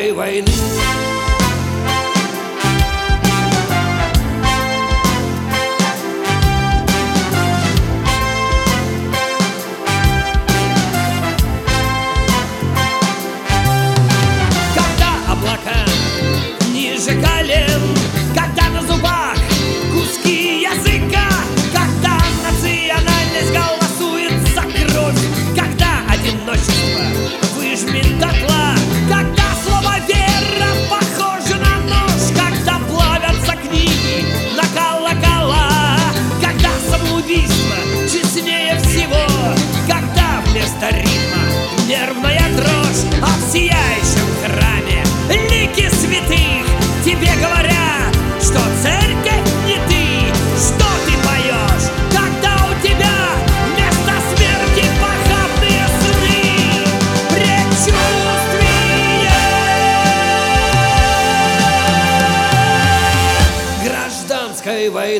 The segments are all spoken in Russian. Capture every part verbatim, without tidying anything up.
гражданской войны. Когда облака ниже колен, когда на зубах куски языка, когда национальность голосует за кровь, когда одиночество выжмет дотла, когда слово «вера» похоже на нож, когда плавятся книги на колокола, когда самоубийство честнее всего, когда вместо ритма нервная дрожь, а в сияющем храме лики святых тебе говорят, что церковь не ты, что ты поешь, когда у тебя вместо смерти похабные сны, предчувствие гражданской войны.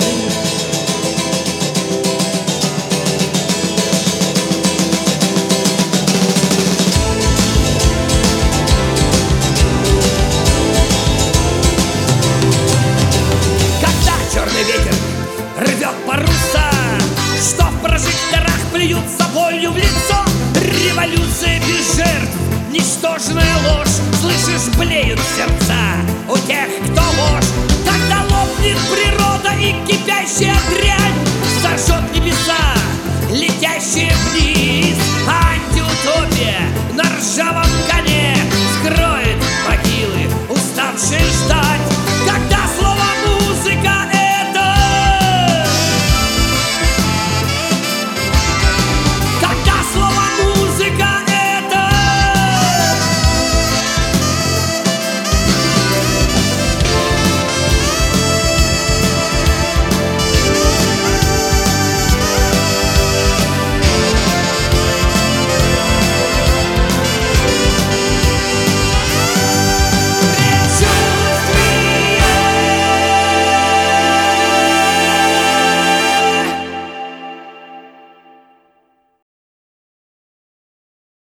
Черный ветер рвет паруса, что в прожекторах плюются болью в лицо. Революция без жертв, ничтожная ложь. Слышишь, блеют сердца у тех, кто вождь. Тогда лопнет природа и кипящая дрянь сожжет небеса, летящие вниз. Антиутопия